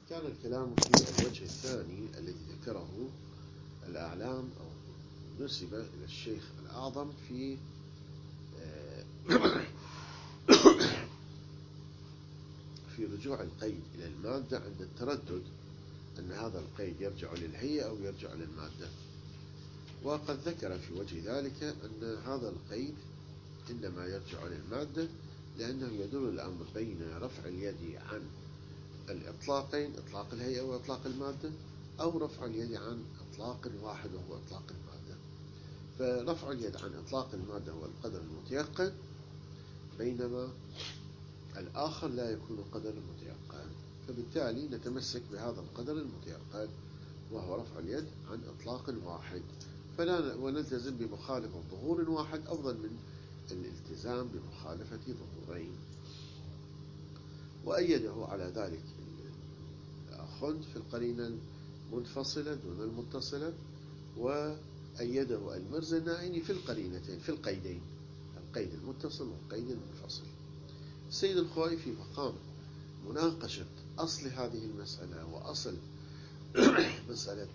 كان الكلام في الوجه الثاني الذي ذكره الأعلام أو نسب إلى الشيخ الأعظم في في رجوع القيد إلى المادة عند التردد، أن هذا القيد يرجع للهيئة أو يرجع للمادة. وقد ذكر في وجه ذلك أن هذا القيد إنما يرجع للمادة، لأنه يدل الأمر بين رفع اليد عن الإطلاقين، إطلاق الهيئة وإطلاق المادة، أو رفع اليد عن إطلاق واحد وهو إطلاق المادة. فرفع اليد عن إطلاق المادة هو القدر المتيقن، بينما الآخر لا يكون قدر متيقن. فبالتالي نتمسك بهذا القدر المتيقن وهو رفع اليد عن إطلاق واحد، ونلتزم بمخالفة ظهور واحد أفضل من الالتزام بمخالفة ظهورين. وأيده على ذلك الأخند في القرينة المنفصلة دون المتصلة، وأيده المرزنائي في القرينتين، في القيدين، القيد المتصل والقيد المنفصل. السيد الخوئي في مقام مناقشة أصل هذه المسألة وأصل مسألة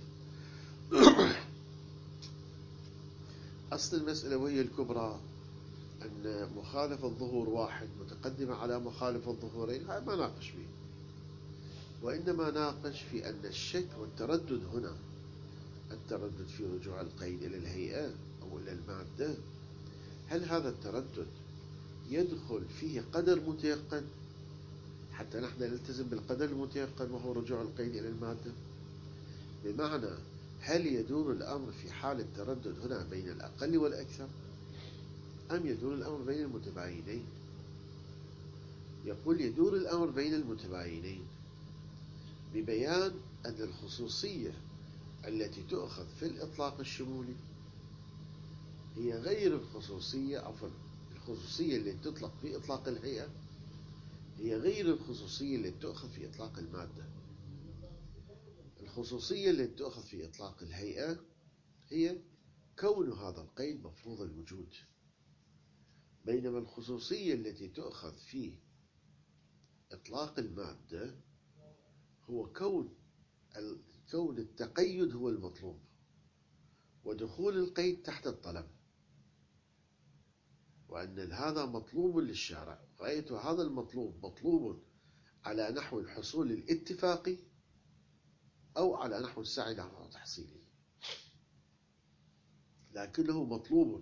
أصل المسألة وهي الكبرى، أن مخالفة الظهور واحد متقدمة على مخالفة الظهورين، هذا ما ناقش فيه، وإنما ناقش في أن الشك والتردد هنا، التردد في رجوع القيد إلى الهيئة أو إلى المادة، هل هذا التردد يدخل فيه قدر متيقن حتى نحن نلتزم بالقدر المتيقن وهو رجوع القيد إلى المادة؟ بمعنى هل يدور الأمر في حال التردد هنا بين الأقل والأكثر، أم يدور الأمر بين المتباينين؟ يقول يدور الأمر بين المتباينين، ببيان أن الخصوصية التي تؤخذ في الإطلاق الشمولي هي غير الخصوصية، الخصوصية التي تطلق في إطلاق الهيئة هي غير الخصوصية التي تؤخذ في إطلاق المادة. الخصوصية التي تؤخذ في إطلاق الهيئة هي كون هذا القيد مفروض الوجود، بينما الخصوصية التي تؤخذ في إطلاق المادة هو كون التقيد هو المطلوب، ودخول القيد تحت الطلب، وأن هذا مطلوب للشارع، رأيت هذا المطلوب مطلوب على نحو الحصول الاتفاقي أو على نحو السعي نحو تحصيله، لكنه مطلوب.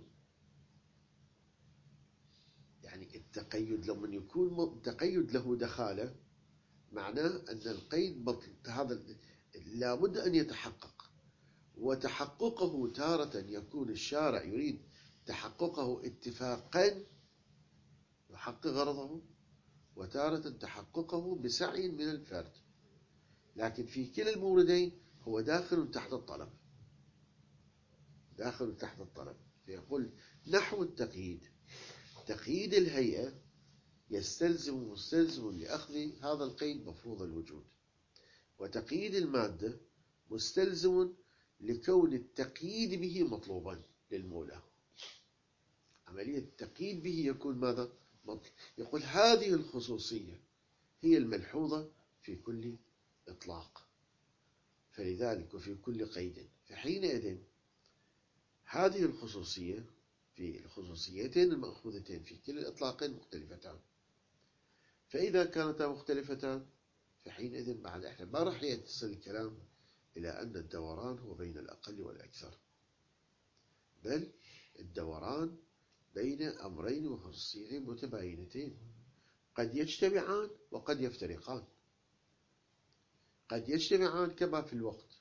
يعني التقيد لما يكون التقيد له دخالة، معناه أن القيد هذا لابد أن يتحقق، وتحققه تارة يكون الشارع يريد تحققه اتفاقا يحقق غرضه، وتارة تحققه بسعي من الفرد، لكن في كلا الموردين هو داخل تحت الطلب، داخل تحت الطلب. فيقول نحو التقييد، تقييد الهيئة مستلزم لأخذ هذا القيد مفروض الوجود، وتقييد المادة مستلزم لكون التقييد به مطلوبا للمولى. عملية التقييد به يكون ماذا؟ مطلوب. يقول هذه الخصوصية هي الملحوظة في كل إطلاق، فلذلك وفي كل قيد، فحينئذ هذه الخصوصية في الخصوصيتين المأخوذتين في كل الإطلاقين مختلفتان، فإذا كانتا مختلفتان فحينئذ بعد إحنا ما راح يتصل الكلام إلى أن الدوران هو بين الأقل والأكثر، بل الدوران بين أمرين وخصوصيتين متباينتين قد يجتمعان وقد يفترقان. قد يجتمعان كما في الوقت،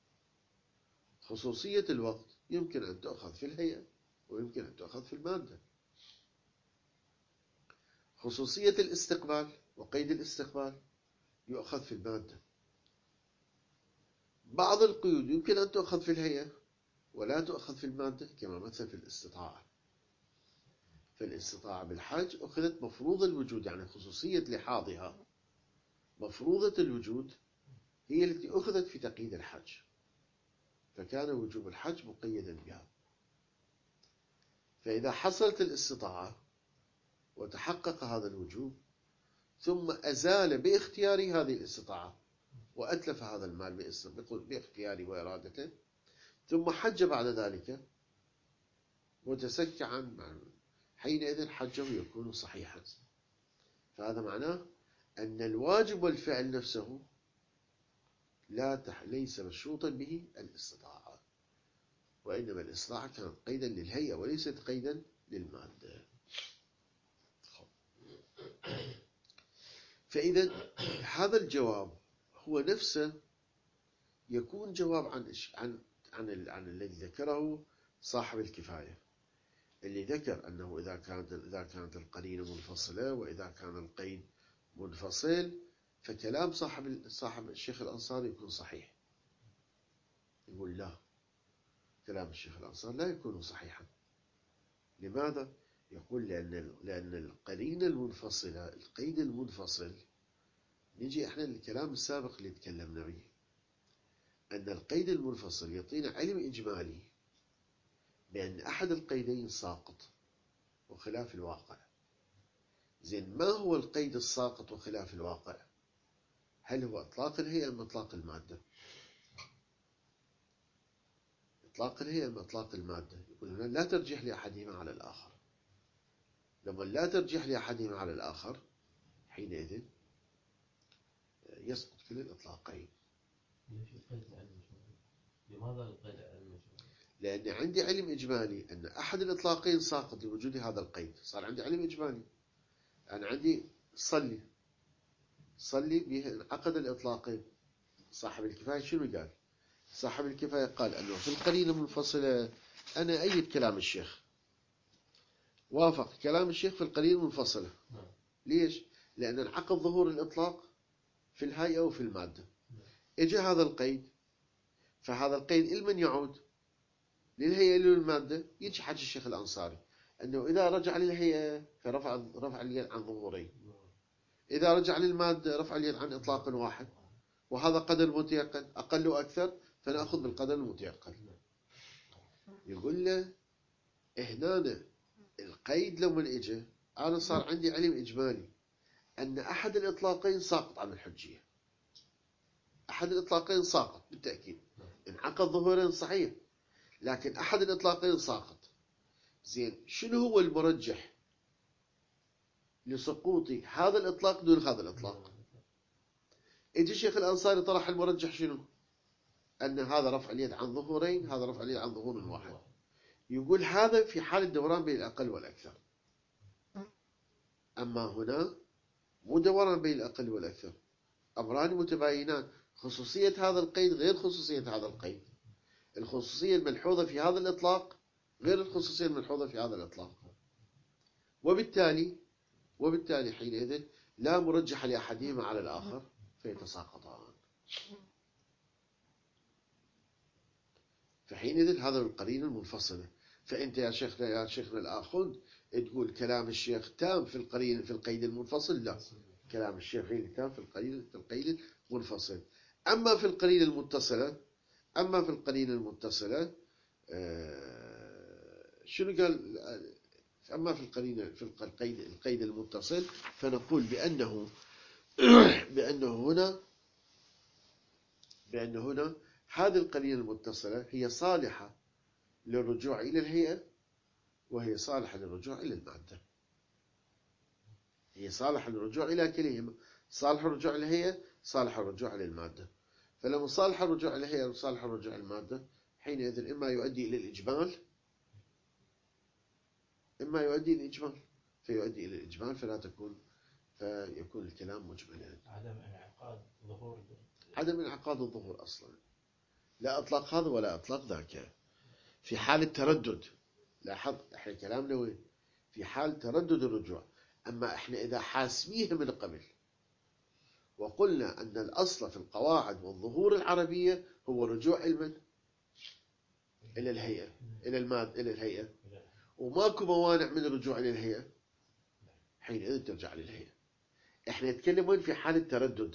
خصوصية الوقت يمكن أن تؤخذ في الهيئة ويمكن أن تؤخذ في المادة. خصوصية الاستقبال وقيد الاستقبال يؤخذ في المادة. بعض القيود يمكن أن تؤخذ في الهيئة ولا تؤخذ في المادة، كما مثلا في الاستطاعة. فالاستطاعة بالحج أخذت مفروض الوجود، يعني خصوصية لحاظها مفروضة الوجود هي التي أخذت في تقييد الحج، فكان وجوب الحج مقيدا بها. فإذا حصلت الاستطاعة وتحقق هذا الوجوب، ثم أزال باختياره هذه الاستطاعة وأتلف هذا المال باختياره وإرادته، ثم حج بعد ذلك وتسكى عن حينئذ حجه يكون صحيحا. فهذا معناه أن الواجب والفعل نفسه ليس مشروطا به الاستطاعة، وإنما الاستطاعة كانت قيدا للهيئة وليست قيدا للمادة. فإذا هذا الجواب هو نفسه يكون جواب عن الذي ذكره صاحب الكفاية، اللي ذكر أنه إذا كانت القرينة منفصلة وإذا كان القيد منفصل فكلام صاحب الشيخ الأنصاري يكون صحيح. يقول لا، كلام الشيخ الأنصاري لا يكون صحيحا. لماذا؟ يقول لأن القرينة المنفصلة، القيد المنفصل، نجي احنا للكلام السابق اللي تكلمنا به، أن القيد المنفصل يعطينا علم إجمالي بأن أحد القيدين ساقط وخلاف الواقع. زين، ما هو القيد الساقط وخلاف الواقع؟ هل هو إطلاق الهيئة أم إطلاق المادة؟ إطلاق الهيئة أم إطلاق المادة؟ يقول هنا لا ترجيح لأحدهما على الآخر. لما لا ترجيح لأحدهما على الآخر حينئذ يسقط كل الإطلاقين. لماذا القيد علم؟ لأن عندي علم إجمالي أن أحد الإطلاقين ساقط لوجود هذا القيد. صار عندي علم إجمالي، أنا عندي صلي به انعقد الإطلاقين. صاحب الكفاية شنو قال؟ صاحب الكفاية قال أنه في القرينة المنفصلة أنا أيد كلام الشيخ، وافق كلام الشيخ في القرينة المنفصلة. ليش؟ لأن انعقد ظهور الإطلاق في الهيئة وفي المادة. إجا هذا القيد، فهذا القيد لمن يعود؟ للهيئة للمادة. يجي حج الشيخ الأنصاري أنه إذا رجع للهيئة فرفع اليد عن ظهورين، إذا رجع للمادة رفع اليد عن إطلاق واحد، وهذا قدر متيقن أقل وأكثر، فنأخذ بالقدر المتيقن. يقول له هنا القيد لما إجا أنا صار عندي علم إجمالي أن أحد الإطلاقين ساقط عن الحجية. أحد الإطلاقين ساقط بالتأكيد، انعقد ظهورين صحيح، لكن أحد الإطلاقين ساقط. زين، شنو هو المرجح لسقوط هذا الإطلاق دون هذا الإطلاق؟ يجي الشيخ الأنصاري طرح المرجح شنو؟ أن هذا رفع اليد عن ظهورين، هذا رفع اليد عن ظهور واحد. يقول هذا في حال الدوران بين الأقل والأكثر. أما هنا مو دوران بين الأقل والأكثر، أمران متباينان. خصوصية هذا القيد غير خصوصية هذا القيد. الخصوصية الملحوظة في هذا الإطلاق غير الخصوصية الملحوظة في هذا الإطلاق. وبالتالي حينئذ لا مرجح لأحدهما على الآخر فيتساقطان. فحينئذ هذا القرينة المنفصلة. فأنت يا شيخنا الآخذ تقول كلام الشيخ تام في القيد المنفصل؟ لا، كلام الشيخ غير تام في القيد المنفصل. أما في القرينة المتصلة شنو قال؟ أما في القيد المتصل فنقول بأن هنا هذه القرينة المتصلة هي صالحة للرجوع إلى الهيئة، وهي صالحة للرجوع إلى المادة. هي صالحة للرجوع إلى كليهما، صالحة للرجوع إلى الهيئة، صالحة للرجوع إلى المادة. فلما صالحة الرجوع إلى الهيئة وصالحة الرجوع إلى المادة حينئذ إما يؤدي إلى الإجمال، فيؤدي إلى الإجمال فيكون الكلام مجملا. عدم انعقاد الظهور أصلا، لا أطلق هذا ولا أطلق ذاك. في حال التردد، لاحظ احنا كلامنا وين؟ في حال تردد الرجوع. أما احنا إذا حاسبيها من قبل وقلنا أن الأصل في القواعد والظهور العربية هو رجوع إلى الهيئة، إلى الهيئة، وماكو موانع من الرجوع إلى الهيئة، حينئذ ترجع للهيئة. احنا نتكلم وين؟ في حال التردد.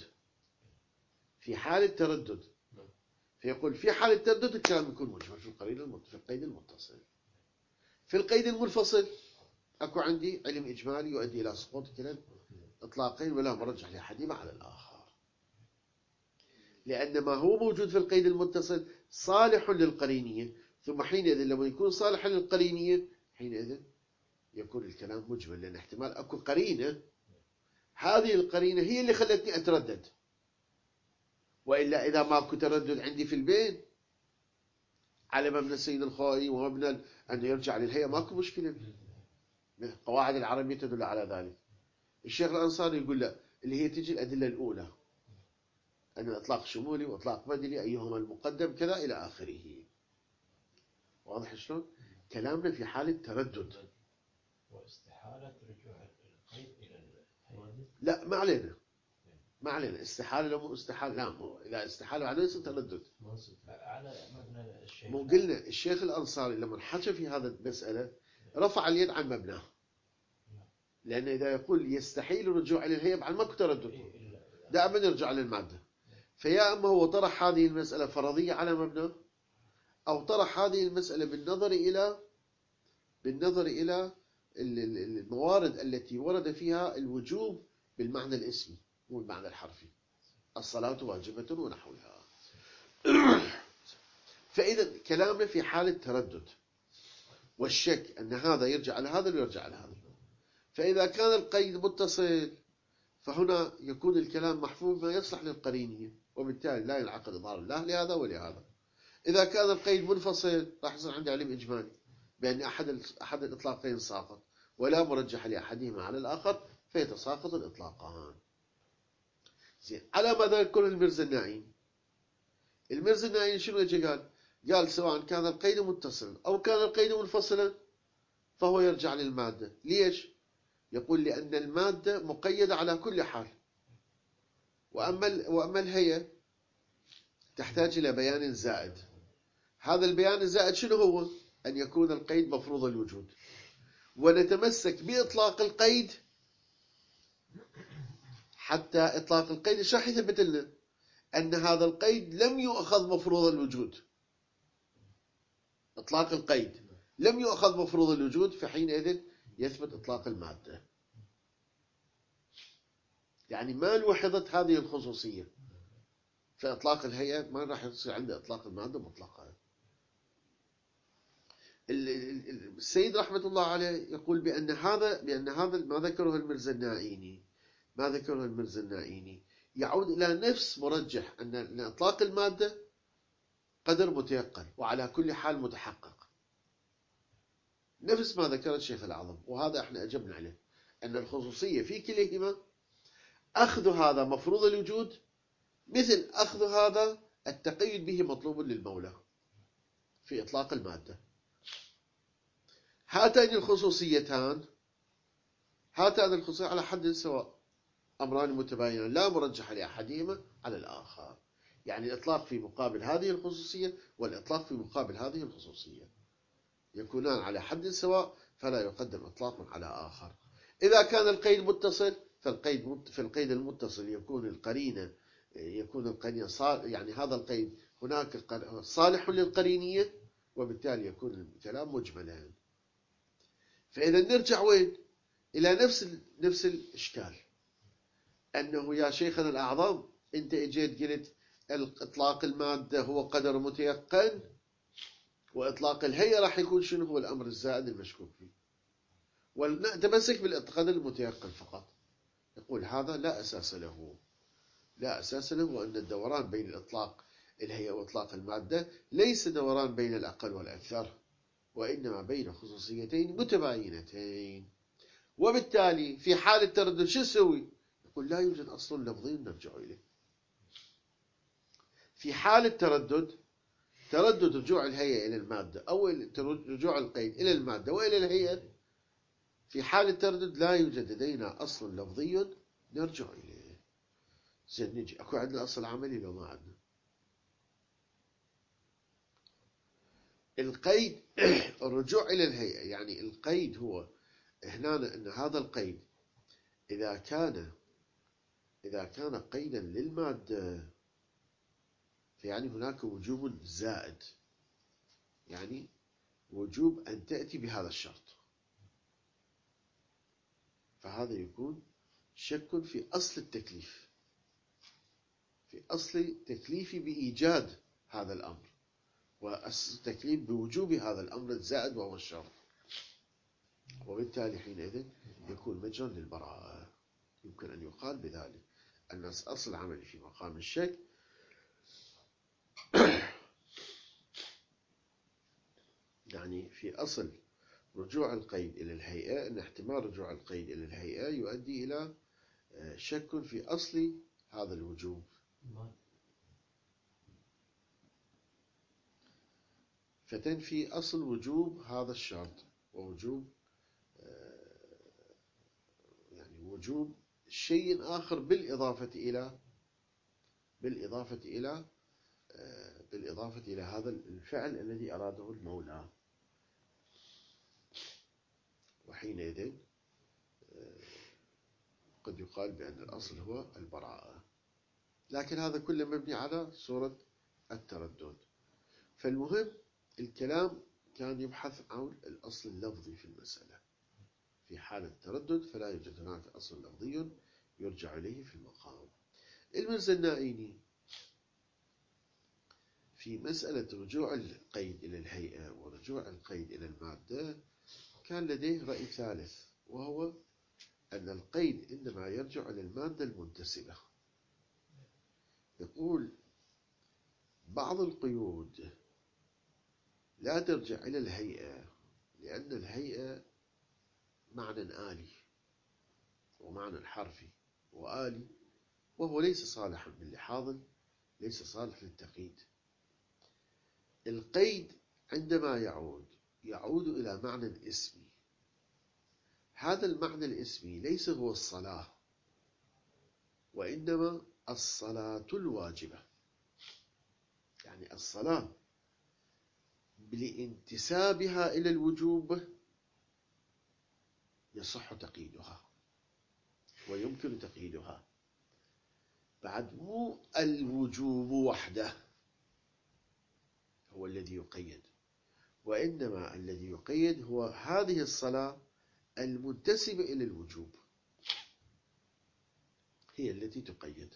فيقول في حال التردد الكلام يكون مجمل في القيد المتصل. في القيد المنفصل أكو عندي علم إجمالي يؤدي إلى سقوط كلا الإطلاقين ولا مرجح لأحدهما على الآخر. لأن ما هو موجود في القيد المتصل صالح للقرينية، ثم حينئذ لما يكون صالحا للقرينية حينئذ يكون الكلام مجمل، لأن احتمال أكو قرينة، هذه القرينة هي اللي خلتني أتردد، وإلا إذا ماكو تردد عندي في البين على مبنى السيد الخوئي ومبنى أنه يرجع للهيئة ماكو مشكلة، قواعد العربية تدل على ذلك. الشيخ الأنصاري يقول لا، اللي هي تجي الأدلة الأولى أن الإطلاق شمولي وإطلاق بدلي أيهما المقدم كذا إلى آخره. واضح شلون؟ كلامنا في حالة تردد. واستحالة رجوع القيد إلى الحوادث. لا ما علينا، ما علينا استحالة لو مو استحالة، لا مو إذا استحالة على ليس تردد. على مبنى الشيخ. مو قلنا الشيخ الأنصاري لما حكى في هذا المسألة رفع اليد عن مبناه، لأن إذا يقول يستحيل الرجوع إلى الهيئة بعد ماكو تردد دائما يرجع للمادة. فيا أما هو طرح هذه المسألة فرضية على مبناه، أو طرح هذه المسألة بالنظر إلى الموارد التي ورد فيها الوجوب بالمعنى الاسمي مو بالمعنى الحرفي، الصلاة واجبة ونحوها. فإذا كلامنا في حالة تردد والشك أن هذا يرجع على هذا ويرجع على هذا. فإذا كان القيد متصل فهنا يكون الكلام محفوظ ما يصلح للقرينية، وبالتالي لا ينعقد إظهار لا لهذا ولهذا. إذا كان القيد منفصل راح يصير عندي علم إجمالي بأن أحد الإطلاقين ساقط ولا مرجح لأحدهما على الآخر فيتساقط الإطلاقان. زين، على ماذا يذكر المرزنائين؟ المرزنائين شنو يجي قال سواء كان القيد متصلا أو كان القيد منفصلا فهو يرجع للمادة. ليش؟ يقول لأن المادة مقيدة على كل حال، وأما الهيئة تحتاج إلى بيان زائد. هذا البيان الزائد شنو هو؟ أن يكون القيد مفروض الوجود، ونتمسك بإطلاق القيد حتى إطلاق القيد ايش راح يثبت لنا؟ أن هذا القيد لم يؤخذ مفروض الوجود. إطلاق القيد لم يؤخذ مفروض الوجود، فحينئذ يثبت إطلاق المادة. يعني ما لوحظت هذه الخصوصية في إطلاق الهيئة ما راح يصير عنده إطلاق المادة مطلقا. السيد رحمة الله عليه يقول بأن هذا ما ذكره المرزنائيني يعود إلى نفس مرجح أن إطلاق المادة قدر متيقن وعلى كل حال متحقق، نفس ما ذكر الشيخ الأعظم. وهذا احنا أجبنا عليه أن الخصوصية في كليهما أخذ هذا مفروض الوجود مثل أخذ هذا التقيد به مطلوب للمولى في إطلاق المادة. هاتان الخصوصيتان على حد سواء، أمران متباينان لا مرجح لأحدهما على الآخر. يعني الإطلاق في مقابل هذه الخصوصية والإطلاق في مقابل هذه الخصوصية يكونان على حد سواء، فلا يقدم إطلاق على آخر. إذا كان القيد متصل في القيد المتصل يكون القرينة يعني هذا القيد هناك صالح للقرينية، وبالتالي يكون الكلام مجملا. فإذا نرجع وين؟ إلى نفس الإشكال، أنه يا شيخنا الأعظم أنت اجيت قلت إطلاق المادة هو قدر متيقن، وإطلاق الهيئة راح يكون شنو هو الأمر الزائد المشكوك فيه، ونتمسك بالقدر المتيقن فقط. يقول هذا لا أساس له، وأن الدوران بين إطلاق الهيئة وإطلاق المادة ليس دوران بين الأقل والأكثر، وإنما بين خصوصيتين متباينتين. وبالتالي في حال التردد شو يسوي؟ يقول لا يوجد أصل لفظي نرجع إليه. في حال التردد، تردد رجوع الهيئة إلى المادة أو رجوع القيد إلى المادة وإلى الهيئة، في حال التردد لا يوجد لدينا أصل لفظي نرجع إليه. زين، نجي أكو عندنا أصل عملي لو ما عندنا؟ القيد الرجوع إلى الهيئة، يعني القيد هو هنا أن هذا القيد إذا كان قيدا للمادة فيعني هناك وجوب زائد، يعني وجوب أن تأتي بهذا الشرط، فهذا يكون شك في أصل التكليف، في أصل تكليفي بإيجاد هذا الأمر، والتكليف بوجوب هذا الأمر الزائد وهو الشرط، وبالتالي حينئذ يكون مجرا للبراءة. يمكن أن يقال بذلك أن أصل العمل في مقام الشك يعني في أصل رجوع القيد إلى الهيئة، أن احتمال رجوع القيد إلى الهيئة يؤدي إلى شك في أصل هذا الوجوب. فتنفي أصل وجوب هذا الشرط، ووجوب يعني وجوب شيء آخر بالإضافة إلى هذا الفعل الذي أراده المولى. وحينئذ قد يقال بأن الأصل هو البراءة، لكن هذا كله مبني على صورة التردد. فالمهم الكلام كان يبحث عن الأصل اللفظي في المسألة. في حالة التردد فلا يوجد هناك أصل لفظي يرجع إليه في المقام. المرزا النائيني في مسألة رجوع القيد إلى الهيئة ورجوع القيد إلى المادة كان لديه رأي ثالث، وهو أن القيد إنما يرجع إلى المادة المنتسبة. يقول بعض القيود لا ترجع إلى الهيئة، لأن الهيئة معنى آلي ومعنى حرفي وآلي، وهو ليس صالحا باللحاظ، ليس صالح للتقييد. القيد عندما يعود إلى معنى اسمي، هذا المعنى الاسمي ليس هو الصلاة، وإنما الصلاة الواجبة. يعني الصلاة لانتسابها إلى الوجوب يصح تقييدها ويمكن تقييدها، بعد مو الوجوب وحده هو الذي يقيد، وإنما الذي يقيد هو هذه الصلاة المنتسبة إلى الوجوب هي التي تقيد،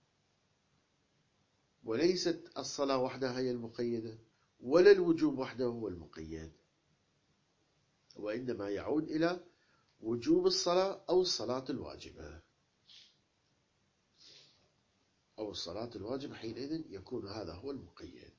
وليست الصلاة وحدها هي المقيدة ولا الوجوب وحده هو المقيد، وإنما يعود إلى وجوب الصلاة أو الصلاة الواجبة أو الصلاة الواجبة، حينئذ يكون هذا هو المقيد.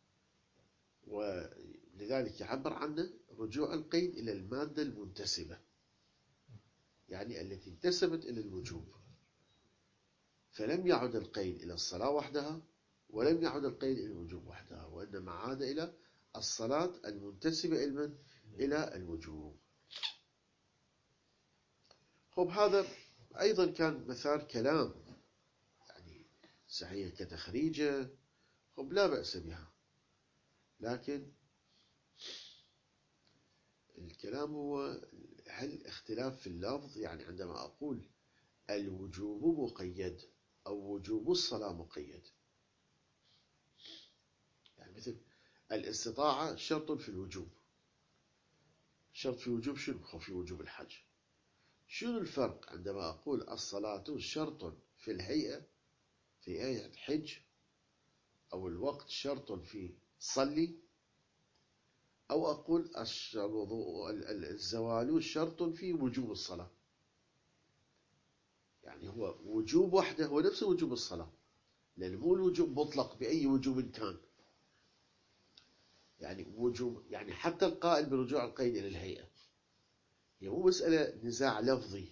ولذلك يعبر عنه رجوع القيد إلى المادة المنتسبة، يعني التي انتسبت إلى الوجوب، فلم يعد القيد إلى الصلاة وحدها ولم يعد القيد إلى الوجوب وحدها، وإنما عاد إلى الصلاة المنتسبة إلى الوجوب. خب هذا أيضا كان مثال كلام يعني صحيح كتخريجه، خب لا بأس بها، لكن الكلام هو هل اختلاف في اللفظ، يعني عندما أقول الوجوب مقيد أو وجوب الصلاة مقيد، يعني مثل الاستطاعة شرط في الوجوب، شرط في وجوب شنو؟ في وجوب الحج. شنو الفرق عندما أقول الصلاة شرط في الهيئة في آية الحج، أو الوقت شرط في صلي، أو أقول الزوال شرط في وجوب الصلاة؟ يعني هو وجوب وحده هو نفس وجوب الصلاة، لأن مو الوجوب مطلق بأي وجوب كان، يعني وجوب يعني حتى القائل برجوع القيد إلى الهيئة هي مو مسألة نزاع لفظي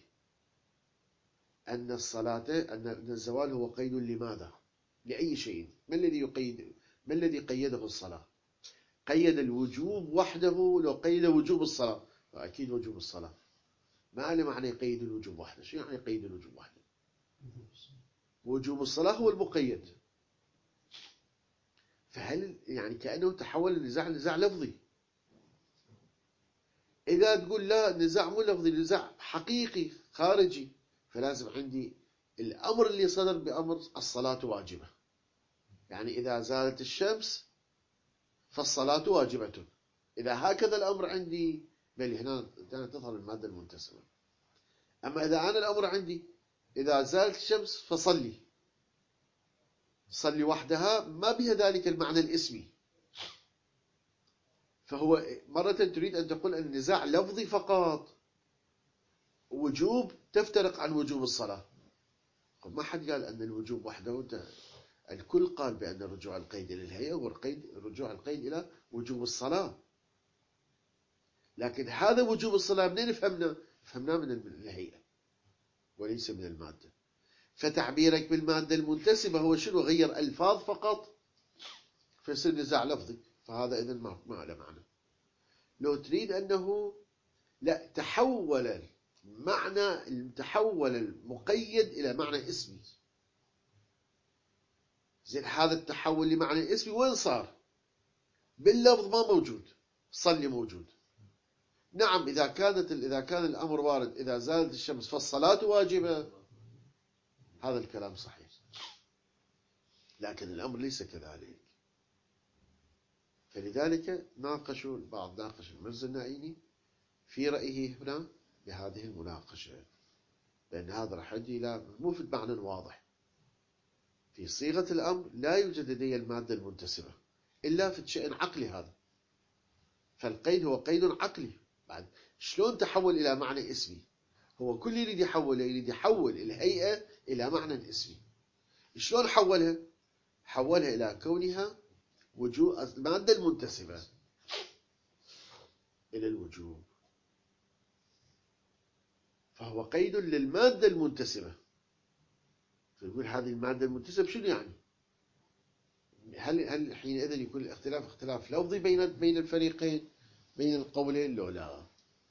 أن الزوال هو قيد لماذا؟ لأي شيء؟ ما الذي يقيد؟ ما الذي قيده الصلاة؟ قيد الوجوب وحده، لو قيد وجوب الصلاة فأكيد وجوب الصلاة. ما أنا معنى يقيد الوجوب وحده؟ شو يعني يقيد الوجوب وحده؟ وجوب الصلاة هو المقيد. فهل يعني كأنه تحول النزاع لنزاع لفظي؟ إذا تقول لا نزاع مو لفظي، نزاع حقيقي خارجي، فلازم عندي الأمر اللي صدر بأمر الصلاة واجبة، يعني إذا زالت الشمس فالصلاة واجبة. إذا هكذا الأمر عندي بل هنا تظهر المادة المنتسبة. أما إذا أنا الأمر عندي إذا زالت الشمس فصلي، صلي وحدها ما بها ذلك المعنى الاسمي. فهو مرة تريد أن تقول أن النزاع لفظي فقط، وجوب تفترق عن وجوب الصلاة. ما حد قال أن الوجوب وحده، الكل قال بأن رجوع القيد إلى الهيئة ورجوع القيد إلى وجوب الصلاة. لكن هذا وجوب الصلاة منين فهمناه؟ فهمناه من الهيئة وليس من المادة. فتعبيرك بالمادة المنتسبة هو شنو؟ غير ألفاظ فقط فيصير نزاع لفظي، فهذا إذن ما له معنى. لو تريد أنه لا، تحول المقيد إلى معنى اسمي، زين هذا التحول لمعنى اسمي وين صار؟ باللفظ ما موجود، صلي موجود. نعم إذا كان الأمر وارد إذا زالت الشمس فالصلاة واجبة، هذا الكلام صحيح، لكن الأمر ليس كذلك. فلذلك البعض ناقش المرزا النعيني في رأيه هنا بهذه المناقشة، لأن هذا راح يؤدي إلى مو في معنى واضح. في صيغة الأمر لا يوجد لدي المادة المنتسبة إلا في شيء عقلي هذا، فالقيد هو قيد عقلي. بعد شلون تحول إلى معنى اسمي؟ هو كل يريد يحول الهيئة إلى معنى اسمي. شلون حولها؟ حولها إلى كونها المادة المنتسبة إلى الوجوب، فهو قيد للمادة المنتسبة. فيقول هذه المادة المنتسبة شنو يعني؟ هل حينئذ يكون الاختلاف اختلاف لفظي بين الفريقين، بين القولين؟ لا.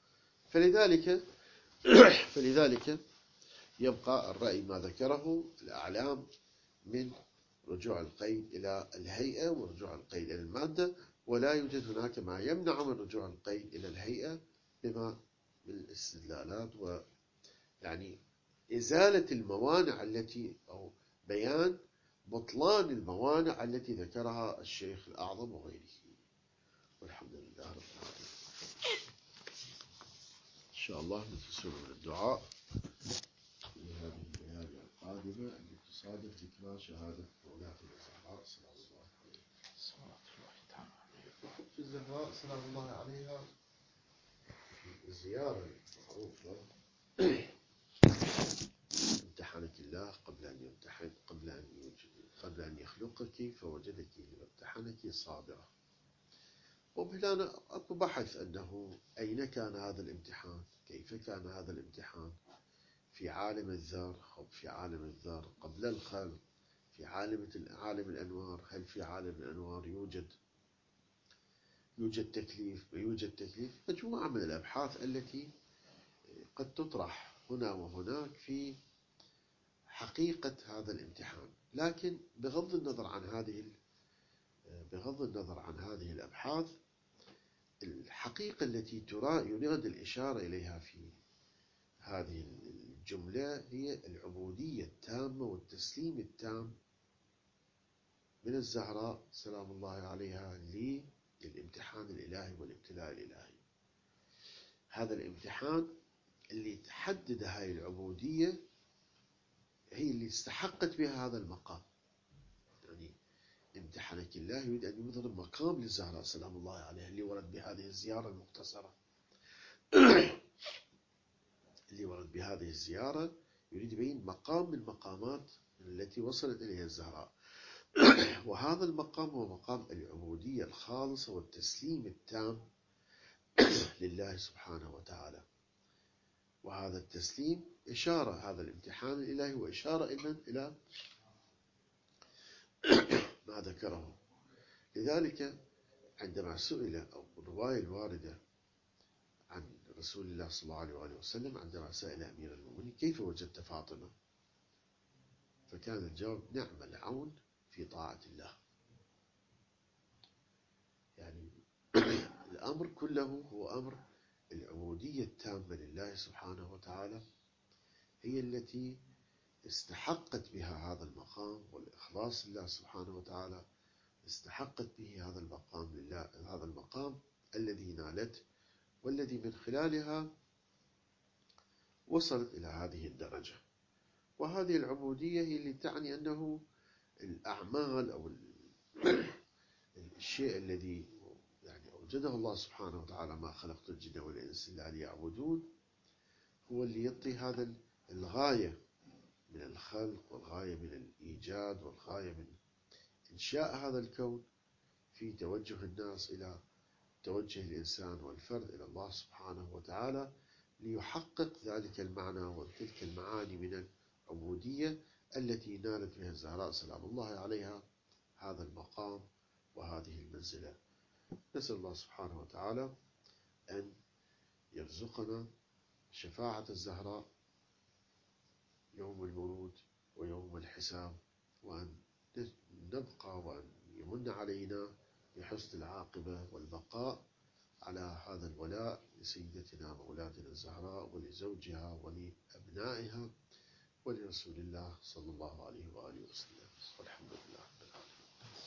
فلذلك يبقى الرأي ما ذكره الأعلام من رجوع القيد إلى الهيئة ورجوع القيد إلى المادة، ولا يوجد هناك ما يمنع من رجوع القيد إلى الهيئة بما من الاستدلالات، ويعني إزالة الموانع أو بيان بطلان الموانع التي ذكرها الشيخ الأعظم وغيره. والحمد لله رب العالمين. إن شاء الله نتسلم من الدعاء في هذه الليالي القادمة التي تصادف ذكرى شهادة مولاتنا الزهراء سلام الله عليها. في الزهراء سلام الله عليها الزيارة المعروفة امتحنك الله قبل أن يخلقك فوجدك وامتحنك صابرة. وبهنا أكو بحث أنه أين كان هذا الامتحان، كيف كان هذا الامتحان، في عالم الذر أو في عالم الذر قبل الخلق، في عالم الأنوار، هل في عالم الأنوار يوجد تكليف ويوجد تكليف. مجموعة من الأبحاث التي قد تطرح هنا وهناك في حقيقة هذا الامتحان، لكن بغض النظر عن هذه الأبحاث، الحقيقة التي يراد الإشارة إليها في هذه الجملة هي العبودية التامة والتسليم التام من الزهراء سلام الله عليها للامتحان الإلهي والابتلاء الإلهي. هذا الامتحان اللي تحدد هاي العبودية هي اللي استحقت بها هذا المقام. يعني امتحانك الله يريد أن يظهر مقام للزهراء سلام الله عليها اللي ورد بهذه الزيارة المختصرة. اللي ورد بهذه الزيارة يريد يبين مقام من المقامات التي وصلت إليها الزهراء. وهذا المقام هو مقام العبودية الخالصة والتسليم التام لله سبحانه وتعالى. وهذا التسليم إشارة، هذا الامتحان الإلهي وإشارة إلى ما ذكره. لذلك عندما سئل أو الرواية الواردة عن رسول الله صلى الله عليه وآله وسلم عندما سأل أمير المؤمنين كيف وجدت فاطمة، فكان الجواب نعم العون في طاعة الله. يعني الأمر كله هو أمر العبودية التامة لله سبحانه وتعالى، هي التي استحقت بها هذا المقام، والإخلاص لله سبحانه وتعالى استحقت به هذا المقام الذي نالت، والذي من خلالها وصلت إلى هذه الدرجة. وهذه العبودية هي اللي تعني أنه الأعمال أو الشيء الذي يعني أوجده الله سبحانه وتعالى، ما خلقت الجن والإنس إلا ليعبدون، هو اللي يعطي هذا الغاية من الخلق والغاية من الإيجاد والغاية من إنشاء هذا الكون، في توجه الناس إلى توجه الإنسان والفرد إلى الله سبحانه وتعالى، ليحقق ذلك المعنى وتلك المعاني من العبودية التي نالت بها الزهراء سلام الله عليها هذا المقام وهذه المنزلة. نسأل الله سبحانه وتعالى أن يرزقنا شفاعة الزهراء يوم الورود ويوم الحساب، وأن نبقى وأن يمن علينا بحسن العاقبة والبقاء على هذا الولاء لسيدتنا مولاتنا الزهراء ولزوجها ولأبنائها ولرسول الله صلى الله عليه وآله وسلم، والحمد لله رب العالمين.